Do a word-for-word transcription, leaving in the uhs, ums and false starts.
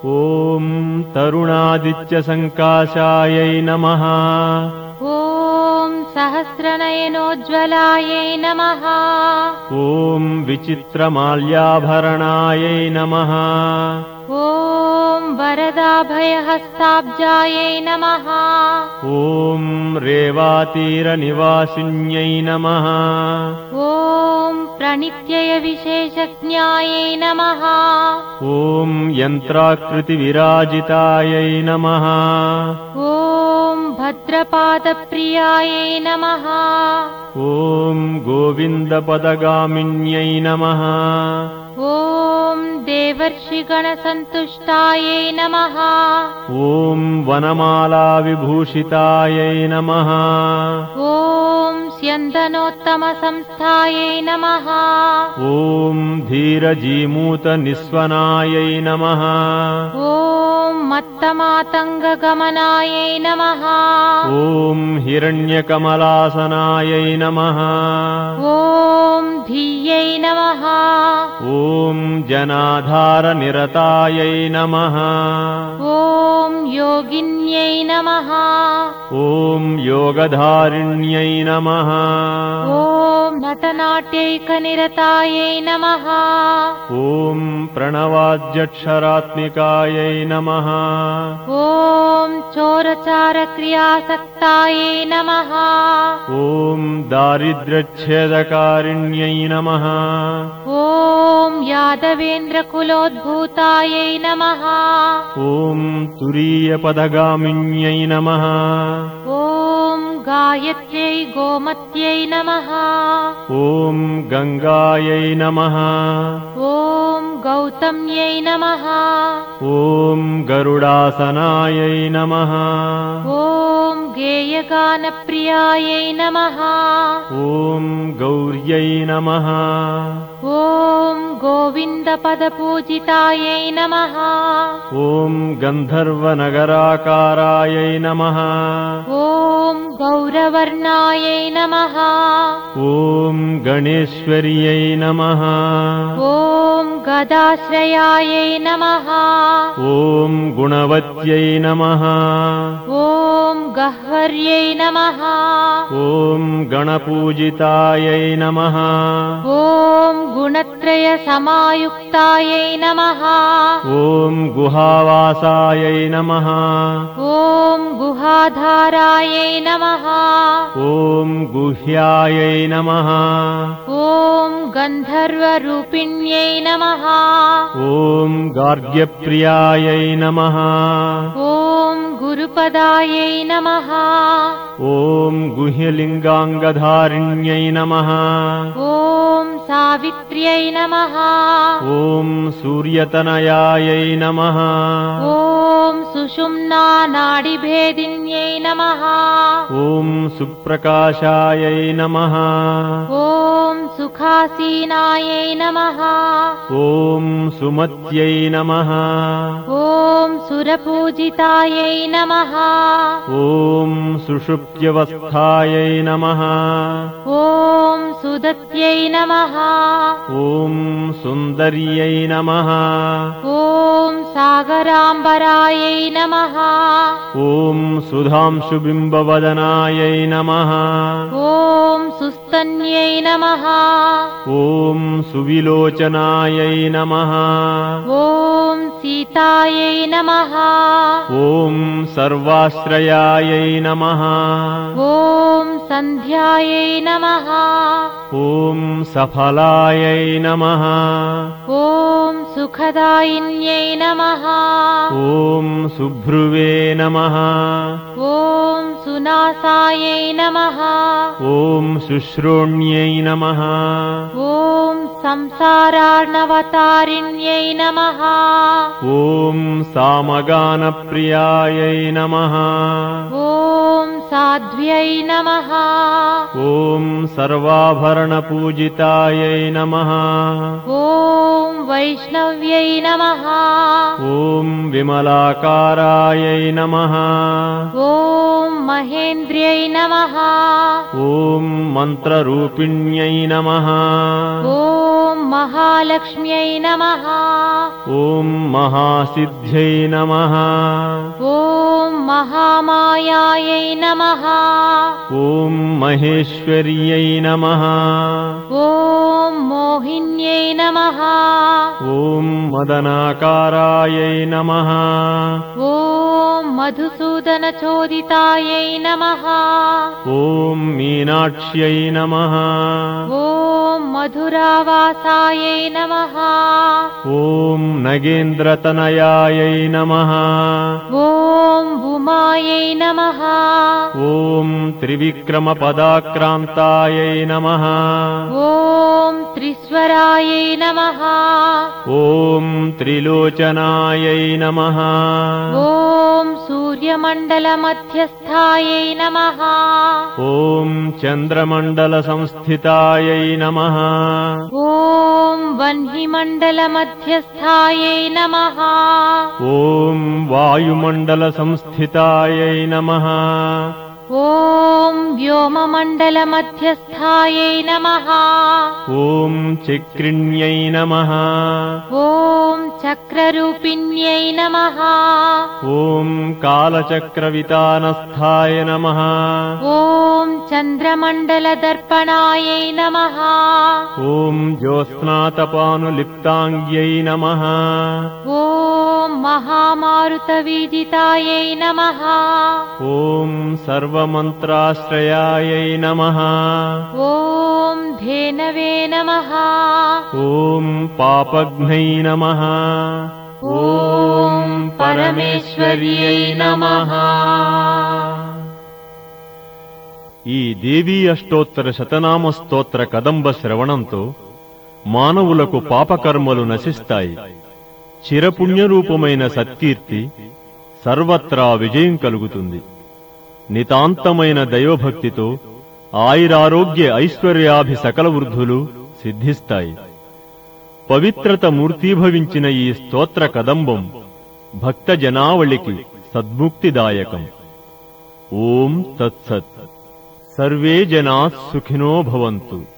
ॐ तरुणादित्यसङ्काशायै नमः। ॐ सहस्रनयनोज्ज्वलायै नमः। ॐ विचित्रमाल्याभरणायै नमः। ॐ वरदाभयहस्ताब्जायै नमः। ॐ रेवातीरनिवासिन्यै नमः। ॐ प्रणित्ययविशेषज्ञायै नमः। ॐ यन्त्राकृतिविराजितायै नमः। ॐ भद्रपादप्रियायै नमः। ॐ गोविन्दपदगामिन्यै नमः। ॐ देवर्षिगणसन्तुष्टायै नमः। ॐ वनमालाविभूषितायै नमः। ॐ स्यन्दनोत्तमसंस्थायै नमः। ॐ धीरजीमूतनिस्वनायै नमः। ॐ मत्तमातङ्गगमनायै नमः। ॐ हिरण्यकमलासनायै नमः। ॐ धीयै नमः। ॐ जनाधारनिरतायै नमः। ॐ योगिन्यै नमः। ॐ योगधारिण्यै नमः। ॐ नटनाट्यैकनिरतायै नमः। ॐ प्रणवाद्यक्षरात्मिकायै नमः। ॐ चोरचारक्रियासक्तायै नमः। ॐ दारिद्र्यच्छेदकारिण्यै नमः। ॐ यादवेन्द्रकुलोद्भूतायै नमः। ॐ तुरीयपदगामिन्यै नमः। ॐ गायत्र्यै गोमत्यै नमः। ॐ गङ्गायै नमः। ॐ गौतम्यै नमः। ॐ गरुडासनायै नमः। ॐ गेयगानप्रियायै नमः। ॐ गौर्यै नमः। ॐ गोविन्दपदपूजितायै नमः। ॐ गन्धर्वनगराकारायै नमः। ॐ गौरवर्णायै नमः। ॐ गणेश्वर्यै नमः। ॐ गदाश्रयायै नमः। ॐ गुणवत्यै नमः। ॐ गह्वर्यै नमः। ॐ गणपूजितायै नमः। ॐ गुणत्रयसमायुक्तायै नमः। ॐ गुहावासायै नमः। ॐ गुहाधारायै नमः। ॐ गुह्यायै नमः। ॐ गन्धर्वरूपिण्यै नमः। ॐ गार्ग्यप्रियायै नमः। ॐ गुरुपदायै नमः। ॐ गुह्यलिङ्गाङ्गधारिण्यै नमः। ॐ सावित्र्यै नमः। ॐ सूर्यतनयायै नमः। ॐ सुषुम्नानाडिभेदिन्यै नमः। ॐ सुप्रकाशायै नमः। ॐ सुखासीनायै नमः। ॐ सुमत्यै नमः। ॐ सुरपूजितायै नमः। ॐ सुषुप्त्यवस्थायै नमः। ॐ सुदत्यै नमः। ॐ सुन्दर्यै नमः। ॐ सागराम्बरायै नमः। ॐ सुधांशुबिम्बवदनायै नमः। ॐ सुस्तन्यै नमः। ॐ सुविलोचनायै नमः। ॐ सीतायै नमः। ॐ सर्वाश्रयायै नमः। ॐ सन्ध्यायै नमः। ॐ सफलायै नमः। ॐ सुखदायिन्यै नमः। ॐ सुभ्रुवे नमः। ॐ सुनासायै नमः। ॐ शुश्रोण्यै नमः। ॐ संसारार्णवतारिण्यै नमः। ॐ सामगानप्रियायै नमः। ॐ साध्व्यै नमः। ॐ सर्वाभरणपूजितायै नमः। ॐ वैष्णव्यै नमः। ॐ विमलाकारायै नमः। ॐ महेन्द्र्यै नमः। ॐ मन्त्ररूपिण्यै नमः। ॐ महालक्ष्म्यै नमः। ॐ महासिद्ध्यै नमः। ॐ महामायायै नमः। ॐ महेश्वर्यै नमः। ॐ मोहिन्यै नमः। ॐ मदनाकारायै नमः। ॐ मधुसूदनचोदितायै नमः। ॐ मीनाक्ष्यै नमः। ॐ मधुरावासायै नमः। ॐ नगेन्द्रतनयायै नमः। ॐ उमायै नमः। ॐ त्रिविक्रमपदाक्रान्तायै नमः। ॐ त्रिस्वरायै नमः। ॐ त्रिलोचनायै नमः। ॐ सूर्यमण्डलमध्यस्थायै नमः। ॐ चन्द्रमण्डलसंस्थितायै नमः। ॐ वह्निमण्डलमध्यस्थायै नमः। ॐ वायुमण्डलसंस्थितायै नमः। ॐ व्योममण्डलमध्यस्थायै नमः। ॐ चक्रिण्यै नमः। ॐ चक्ररूपिण्यै नमः। ॐ कालचक्रवितानस्थाय नमः। ॐ चन्द्रमण्डलदर्पणायै नमः। ॐ ज्योत्स्नातपानुलिप्ताङ्ग्यै नमः। ॐ महामारुतवीजितायै नमः। ॐ सर्वमन्त्राश्रयायै नमः। ॐ धेनवे नमः। ॐ पापघ्नै नमः। ॐ परमेश्वर्यै नमः। ఈ దేవీ అష్టోత్తర శతనామ స్తోత్ర కదంబ శ్రవణంతో మానవులకు పాపకర్మలు నశిస్తాయి. చిరపుణ్యరూపమైన సత్కీర్తి సర్వత్రా విజయం కలుగుతుంది. నితాంతమైన దైవభక్తితో ఆయురారోగ్య ఐశ్వర్యాభి సకల వృద్ధులు సిద్ధిస్తాయి. పవిత్రత మూర్తీభవించిన ఈ స్తోత్ర కదంబం భక్త జనావళికి సద్ముక్తిదాయకం. ఓం తత్సత్. సర్వే జనాః సుఖినో భవంతు.